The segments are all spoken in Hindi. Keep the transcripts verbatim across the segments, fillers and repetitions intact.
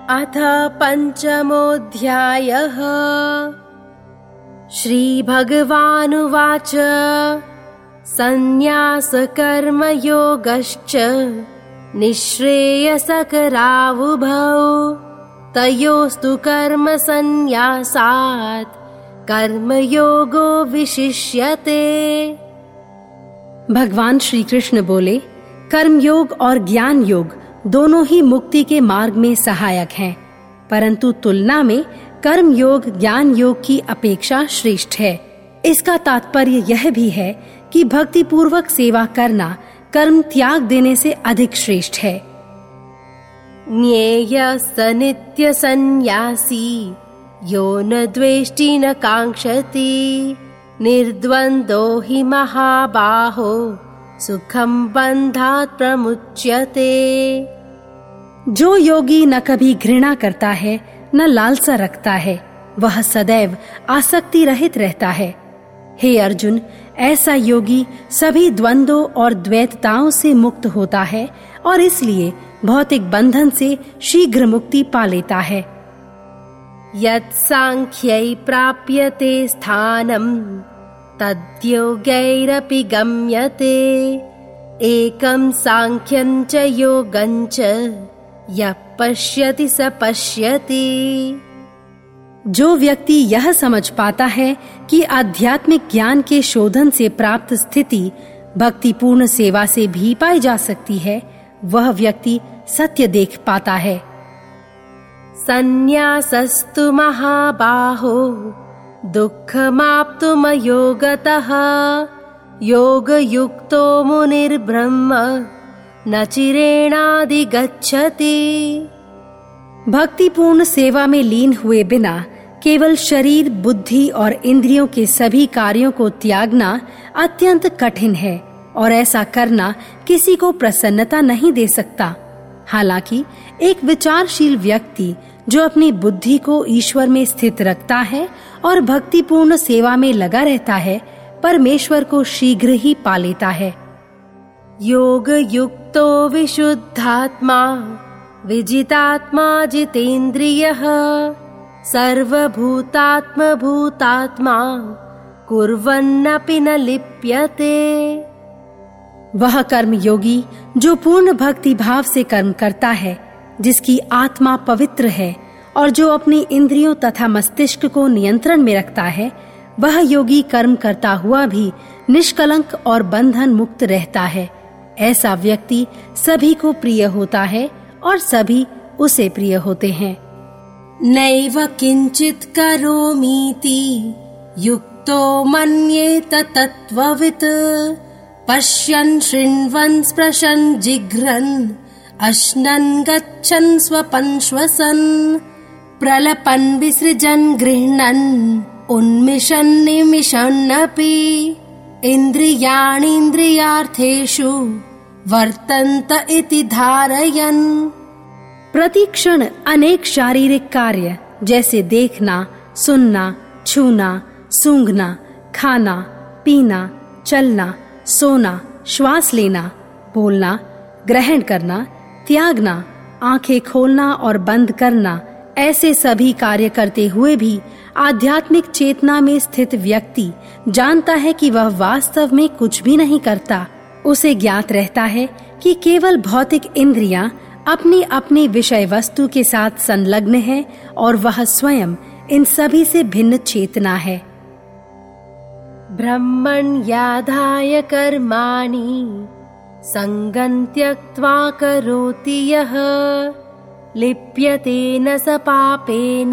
अथ पञ्चमोऽध्यायः। श्रीभगवानुवाच सन्न्यासकर्मयोगश्च निःश्रेयसकरावुभौ तयोस्तु कर्मसन्न्यासात् कर्मयोगो विशिष्यते। भगवान श्री कृष्ण बोले, कर्मयोग और ज्ञान योग दोनों ही मुक्ति के मार्ग में सहायक हैं, परंतु तुलना में कर्म योग ज्ञान योग की अपेक्षा श्रेष्ठ है। इसका तात्पर्य यह भी है कि भक्ति पूर्वक सेवा करना कर्म त्याग देने से अधिक श्रेष्ठ है। ज्ञेयस्त नित्य सन्न्यासी यो न द्वेष्टि न कांक्षति निर्द्वन्द्वो हि महाबाहो सुखम बंधात् प्रमुच्यते। जो योगी न कभी घृणा करता है न लालसा रखता है, वह सदैव आसक्ति रहित रहता है। हे अर्जुन, ऐसा योगी सभी द्वंद्वों और द्वैतताओं से मुक्त होता है और इसलिए भौतिक बंधन से शीघ्र मुक्ति पा लेता है। यत् सांख्यै प्राप्यते स्थानम् तद्योगैरपि गम्यते एकं सांख्यं च योगं च यः पश्यति स पश्यति। जो व्यक्ति यह समझ पाता है कि आध्यात्मिक ज्ञान के शोधन से प्राप्त स्थिति भक्तिपूर्ण सेवा से भी पाई जा सकती है, वह व्यक्ति सत्य देख पाता है। सन्न्यासस्तु महाबाहो दुःखमाप्तुमयोगतः योगयुक्तो मुनिर्ब्रह्म न चिरेणाधिगच्छति। भक्तिपूर्ण सेवा में लीन हुए बिना केवल शरीर, बुद्धि और इंद्रियों के सभी कार्यों को त्यागना अत्यंत कठिन है और ऐसा करना किसी को प्रसन्नता नहीं दे सकता। हालांकि एक विचारशील व्यक्ति जो अपनी बुद्धि को ईश्वर में स्थित रखता है और भक्तिपूर्ण सेवा में लगा रहता है, परमेश्वर को शीघ्र ही पा लेता है। योग युक्तो विशुद्धात्मा विजितात्मा जितेन्द्रियः सर्वभूतात्म भूतात्मा कुर्वन्नपि न लिप्यते। वह कर्म योगी जो पूर्ण भक्ति भाव से कर्म करता है, जिसकी आत्मा पवित्र है और जो अपनी इंद्रियों तथा मस्तिष्क को नियंत्रण में रखता है, वह योगी कर्म करता हुआ भी निष्कलंक और बंधन मुक्त रहता है। ऐसा व्यक्ति सभी को प्रिय होता है और सभी उसे प्रिय होते हैं। नैव किंचित करोमीति युक्तो मन्येत तत्त्ववित् पश्यन् शृण्वन् स्पृशन् जिघ्रन् अश्नन् गच्छन् स्वपन् श्वसन् प्रलपन् विसृजन् गृह्णन् उन्मिषन् निमिषन्नपि इन्द्रियाणीन्द्रियार्थेषु वर्तन्त इति धारयन्। प्रतिक्षण अनेक शारीरिक कार्य जैसे देखना, सुनना, छूना, सूंघना, खाना, पीना, चलना, सोना, श्वास लेना, बोलना, ग्रहण करना, त्यागना, आंखें खोलना और बंद करना, ऐसे सभी कार्य करते हुए भी आध्यात्मिक चेतना में स्थित व्यक्ति जानता है कि वह वास्तव में कुछ भी नहीं करता। उसे ज्ञात रहता है कि केवल भौतिक इंद्रियां अपनी अपनी विषय वस्तु के साथ संलग्न है और वह स्वयं इन सभी से भिन्न चेतना है। ब्रह्मण्याधाय कर्माणि संगं त्यक्त्वा करोति यः लिप्यते न स पापेन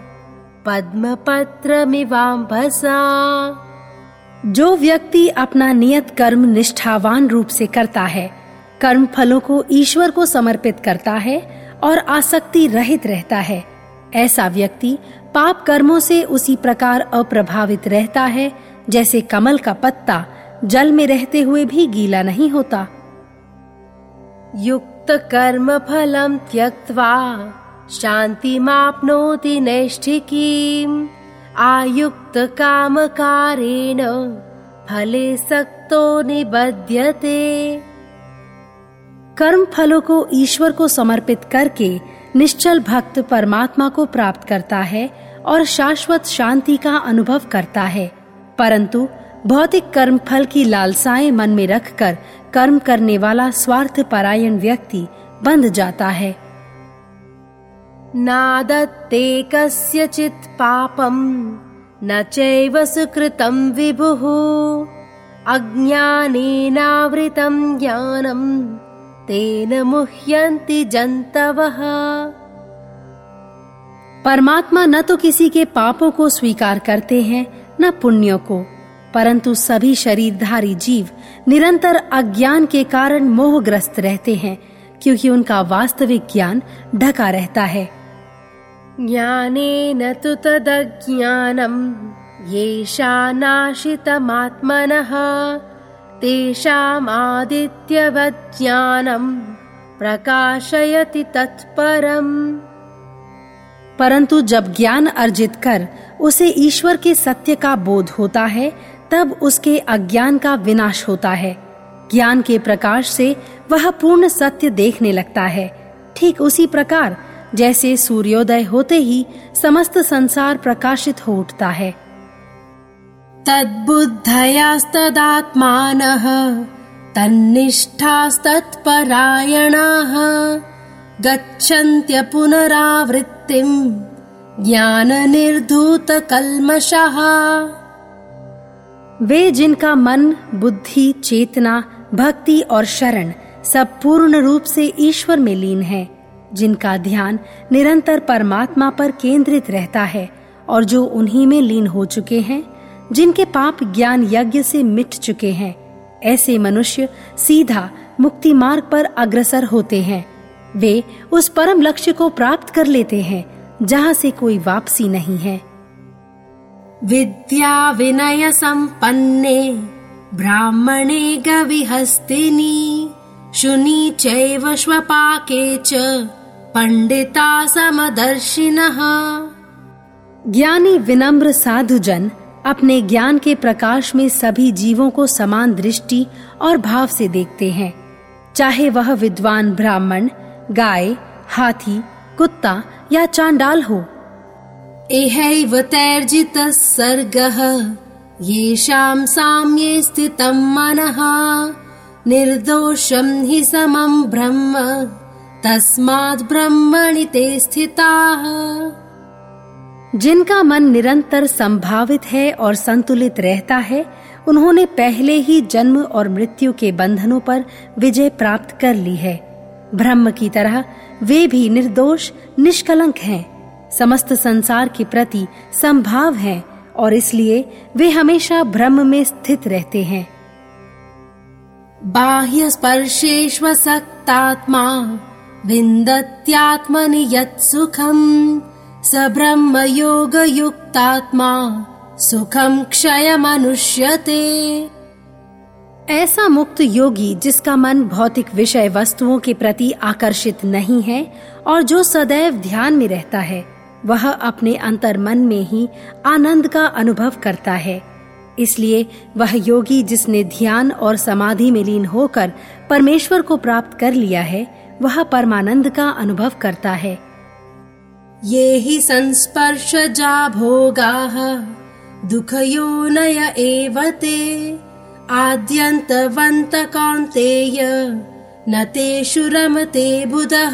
पद्मपत्रमिवाम्भसा। जो व्यक्ति अपना नियत कर्म निष्ठावान रूप से करता है, कर्म फलों को ईश्वर को समर्पित करता है और आसक्ति रहित रहता है, ऐसा व्यक्ति पाप कर्मों से उसी प्रकार अप्रभावित रहता है जैसे कमल का पत्ता जल में रहते हुए भी गीला नहीं होता। युक्त कर्म फलम त्यक्त्वा शान्तिमाप्नोति नैष्ठिकीम् आयुक्त कामकारेण फले सक्तो निबध्यते। कर्म फलों को ईश्वर को समर्पित करके निश्चल भक्त परमात्मा को प्राप्त करता है और शाश्वत शांति का अनुभव करता है, परंतु भौतिक कर्म फल की लालसाएं मन में रखकर कर्म करने वाला स्वार्थ परायण व्यक्ति बंध जाता है। नादत्ते कस्यचित् पापं न चैव सुकृतं विभुः अज्ञानेनावृतं ज्ञानं तेन मुह्यन्ति जन्तवः। परमात्मा न तो किसी के पापों को स्वीकार करते हैं न पुण्यों को, परंतु सभी शरीरधारी जीव निरंतर अज्ञान के कारण मोहग्रस्त रहते हैं, क्योंकि उनका वास्तविक ज्ञान ढका रहता है। ज्ञानेन तु तदज्ञानं येषानाशितमात्मनः तेषाम् आदित्यवत् ज्ञानं प्रकाशयति तत्परम्। परंतु जब ज्ञान अर्जित कर उसे ईश्वर के सत्य का बोध होता है, तब उसके अज्ञान का विनाश होता है। ज्ञान के प्रकाश से वह पूर्ण सत्य देखने लगता है। ठीक उसी प्रकार जैसे सूर्योदय होते ही समस्त संसार प्रकाशित हो उठता है। तद्बुद्धयास्तदात्मानः तन्निष्ठास्तत्परायणाः गच्छन्त्य पुनरावृत्तिं ज्ञाननिर्धूतकल्मषः। वे जिनका मन, बुद्धि, चेतना, भक्ति और शरण सब पूर्ण रूप से ईश्वर में लीन है, जिनका ध्यान निरंतर परमात्मा पर केंद्रित रहता है और जो उन्हीं में लीन हो चुके हैं, जिनके पाप ज्ञान यज्ञ से मिट चुके हैं, ऐसे मनुष्य सीधा मुक्ति मार्ग पर अग्रसर होते हैं। वे उस परम लक्ष्य को प्राप्त कर लेते हैं जहाँ से कोई वापसी नहीं है। विद्या विनय संपन्ने ब्राह्मणे गविहस्तिनि शुनि चैव श्वपाके च पंडिता समदर्शिनः। ज्ञानी विनम्र साधुजन अपने ज्ञान के प्रकाश में सभी जीवों को समान दृष्टि और भाव से देखते हैं, चाहे वह विद्वान ब्राह्मण, गाय, हाथी, कुत्ता या चांडाल हो। एहैव तैर्जितः सर्गः येषां साम्ये स्थितं मनः निर्दोषं हि समं ब्रह्म तस्माद् ब्रह्मणि ते स्थिताः। जिनका मन निरंतर संभावित है और संतुलित रहता है, उन्होंने पहले ही जन्म और मृत्यु के बंधनों पर विजय प्राप्त कर ली है। ब्रह्म की तरह वे भी निर्दोष, निष्कलंक हैं, समस्त संसार के प्रति संभाव हैं और इसलिए वे हमेशा ब्रह्म में स्थित रहते हैं। बाह्य स्पर्शेष्वसक्तात्मा विन्दत्यात्मनि यत् सुखम् स ब्रह्म योग युक्तात्मा सुखम क्षयमनुष्यते। ऐसा मुक्त योगी जिसका मन भौतिक विषय वस्तुओं के प्रति आकर्षित नहीं है और जो सदैव ध्यान में रहता है, वह अपने अंतर मन में ही आनंद का अनुभव करता है। इसलिए वह योगी जिसने ध्यान और समाधि में लीन होकर परमेश्वर को प्राप्त कर लिया है, वह परमानंद का अनुभव करता है। ये हि संस्पर्शजा भोगाः दुःखयोनय एव ते आद्यन्तवन्त कौन्तेय न तेषु रमते बुधः।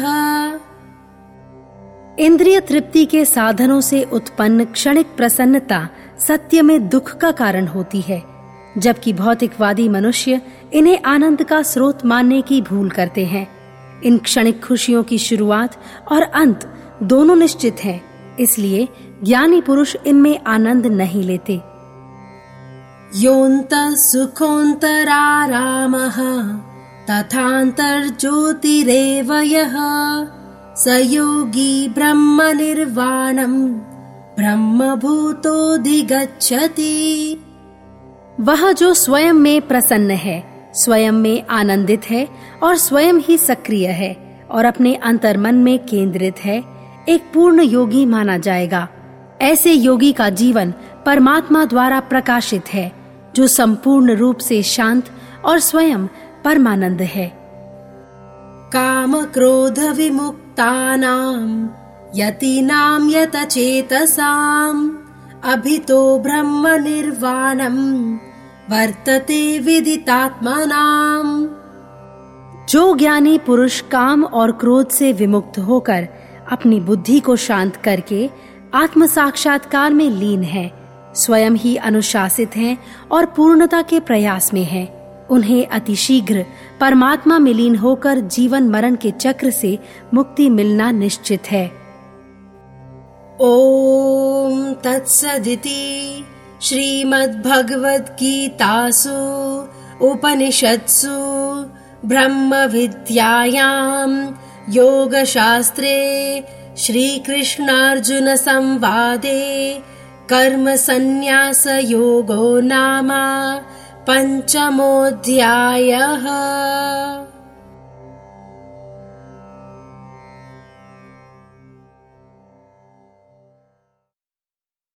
इंद्रिय तृप्ति के साधनों से उत्पन्न क्षणिक प्रसन्नता सत्य में दुख का कारण होती है, जबकि भौतिकवादी मनुष्य इन्हें आनंद का स्रोत मानने की भूल करते हैं। इन क्षणिक खुशियों की शुरुआत और अंत दोनों निश्चित हैं, इसलिए ज्ञानी पुरुष इनमें आनंद नहीं लेते। योऽन्तः सुखोऽन्तरारामः तथान्तर्ज्योतिरेव यः स योगी ब्रह्म निर्वाणम् ब्रह्मभूतोऽधिगच्छति। वह जो स्वयं में प्रसन्न है, स्वयं में आनंदित है और स्वयं ही सक्रिय है और अपने अंतर्मन में केंद्रित है, एक पूर्ण योगी माना जाएगा। ऐसे योगी का जीवन परमात्मा द्वारा प्रकाशित है, जो संपूर्ण रूप से शांत और स्वयं परमानंद है। कामक्रोधविमुक्तानां यतीनां यतचेतसाम् अभितो ब्रह्मनिर्वाणं वर्तते विदितात्मनाम्। जो ज्ञानी पुरुष काम और क्रोध से विमुक्त होकर अपनी बुद्धि को शांत करके आत्म साक्षात्कार में लीन है, स्वयं ही अनुशासित हैं और पूर्णता के प्रयास में हैं, उन्हें अतिशीघ्र परमात्मा में लीन होकर जीवन मरण के चक्र से मुक्ति मिलना निश्चित है। ओम तत्सदिति श्रीमद्भगवद्गीतासु उपनिषत्सु ब्रह्म विद्यायां योगशास्त्रे श्रीकृष्णार्जुन संवादे कर्म संन्यास योगो नाम पंचमोऽध्यायः।